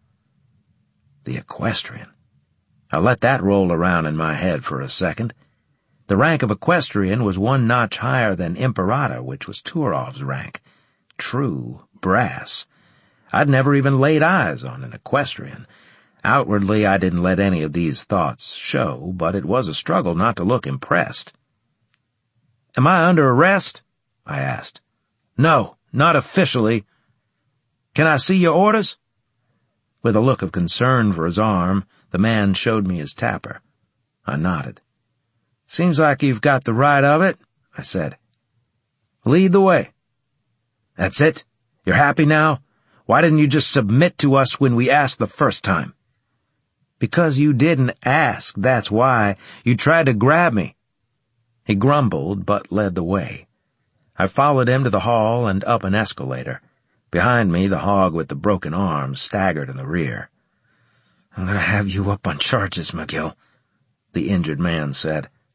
The Equestrian. I let that roll around in my head for a second. The rank of Equestrian was 1 notch higher than Imperator, which was Turov's rank. True brass. I'd never even laid eyes on an Equestrian. Outwardly, I didn't let any of these thoughts show, but it was a struggle not to look impressed. "Am I under arrest?" I asked. "No, not officially." "Can I see your orders?" With a look of concern for his arm, the man showed me his tapper. I nodded. "Seems like you've got the right of it," I said. "Lead the way." "That's it? You're happy now? Why didn't you just submit to us when we asked the first time?" "Because you didn't ask, that's why. You tried to grab me." He grumbled, but led the way. I followed him to the hall and up an escalator. Behind me, the Hog with the broken arm staggered in the rear. "I'm going to have you up on charges, McGill," the injured man said.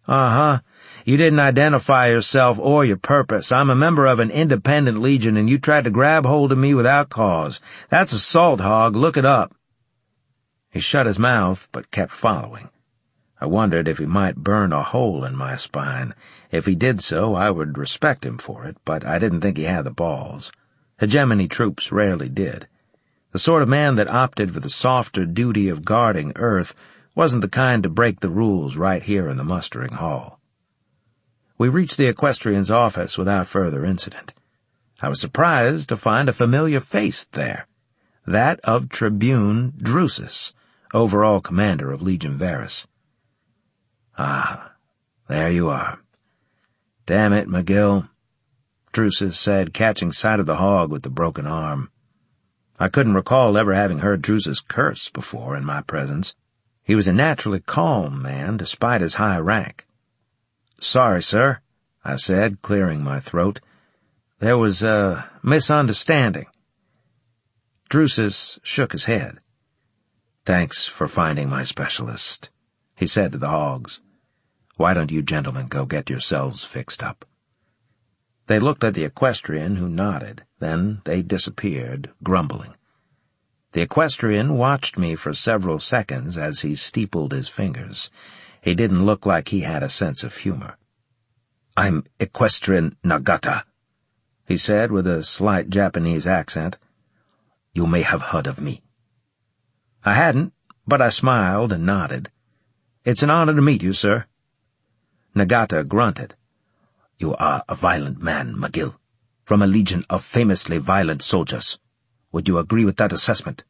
Uh-huh. You didn't identify yourself or your purpose. I'm a member of an independent legion, and you tried to grab hold of me without cause. That's assault, Hogg. Look it up. He shut his mouth, but kept following. I wondered if he might burn a hole in my spine. If he did so, I would respect him for it, but I didn't think he had the balls. Hegemony troops rarely did. The sort of man that opted for the softer duty of guarding Earth wasn't the kind to break the rules right here in the mustering hall. We reached the equestrian's office without further incident. I was surprised to find a familiar face there, that of Tribune Drusus, overall commander of Legion Varus. "Ah, there you are. Damn it, McGill," Drusus said, catching sight of the Hogg with the broken arm. I couldn't recall ever having heard Drusus curse before in my presence. He was a naturally calm man, despite his high rank. "Sorry, sir," I said, clearing my throat. "There was a misunderstanding." Drusus shook his head. "Thanks for finding my specialist," he said to the Hoggs. "Why don't you gentlemen go get yourselves fixed up?" They looked at the equestrian, who nodded. Then they disappeared, grumbling. The equestrian watched me for several seconds as he steepled his fingers. He didn't look like he had a sense of humor. "I'm Equestrian Nagata," he said with a slight Japanese accent. "You may have heard of me." I hadn't, but I smiled and nodded. "It's an honor to meet you, sir." Nagata grunted. "You are a violent man, McGill, from a legion of famously violent soldiers. Would you agree with that assessment?"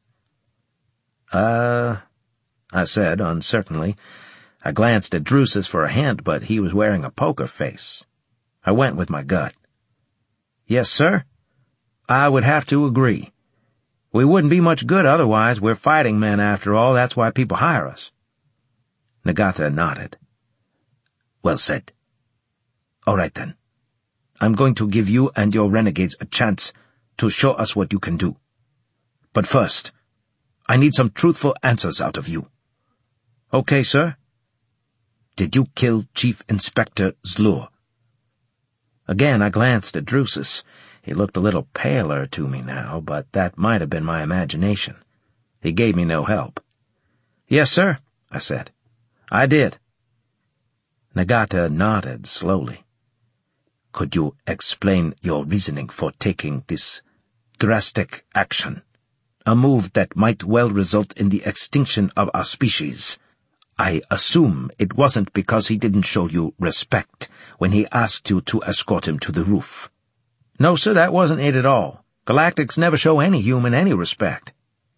I said uncertainly. I glanced at Drusus for a hint, but he was wearing a poker face. I went with my gut. "Yes, sir. I would have to agree. We wouldn't be much good otherwise. We're fighting men, after all. That's why people hire us." Nagata nodded. "Well said. All right, then. I'm going to give you and your renegades a chance to show us what you can do. But first, I need some truthful answers out of you." "Okay, sir." "Did you kill Chief Inspector Zlur?" Again I glanced at Drusus. He looked a little paler to me now, but that might have been my imagination. He gave me no help. "Yes, sir," I said. "I did." Nagata nodded slowly. "Could you explain your reasoning for taking this drastic action? A move that might well result in the extinction of our species. I assume it wasn't because he didn't show you respect when he asked you to escort him to the roof." "No, sir, that wasn't it at all. Galactics never show any human any respect."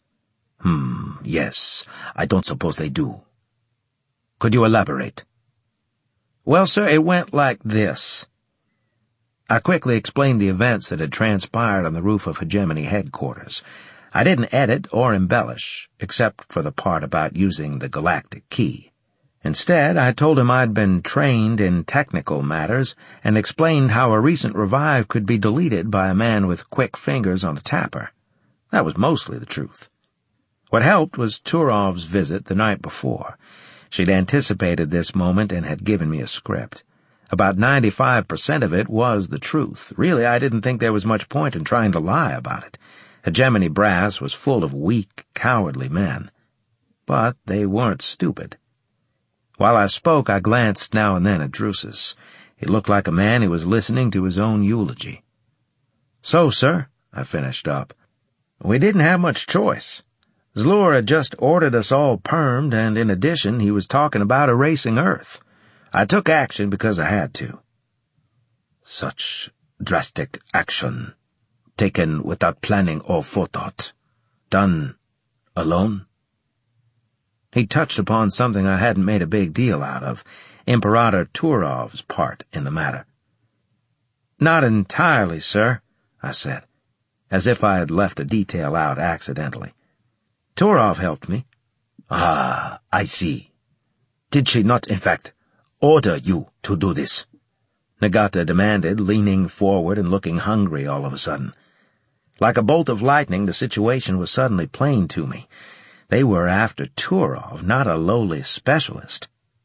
Yes, I don't suppose they do. Could you elaborate?" "Well, sir, it went like this." I quickly explained the events that had transpired on the roof of Hegemony headquarters. I didn't edit or embellish, except for the part about using the galactic key. Instead, I told him I'd been trained in technical matters and explained how a recent revive could be deleted by a man with quick fingers on a tapper. That was mostly the truth. What helped was Turov's visit the night before. She'd anticipated this moment and had given me a script. About 95% of it was the truth. Really, I didn't think there was much point in trying to lie about it. Hegemony brass was full of weak, cowardly men. But they weren't stupid. While I spoke, I glanced now and then at Drusus. He looked like a man who was listening to his own eulogy. "So, sir," I finished up, "we didn't have much choice. Zlur had just ordered us all permed, and in addition, he was talking about erasing Earth. I took action because I had to." "Such drastic action, taken without planning or forethought, done alone?" He touched upon something I hadn't made a big deal out of, Imperator Turov's part in the matter. "Not entirely, sir," I said, as if I had left a detail out accidentally. "Turov helped me." "Ah, I see. Did she not, in fact, order you to do this?" Nagata demanded, leaning forward and looking hungry all of a sudden. Like a bolt of lightning, the situation was suddenly plain to me. They were after Turov, not a lowly specialist.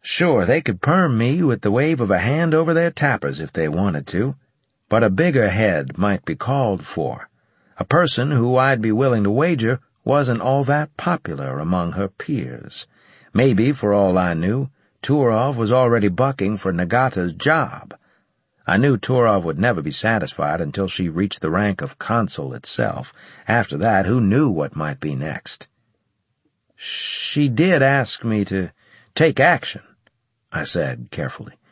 Sure, they could perm me with the wave of a hand over their tappers if they wanted to, but a bigger head might be called for. A person who I'd be willing to wager wasn't all that popular among her peers. Maybe, for all I knew, Turov was already bucking for Nagata's job. I knew Turov would never be satisfied until she reached the rank of consul itself. After that, who knew what might be next? "She did ask me to take action," I said carefully.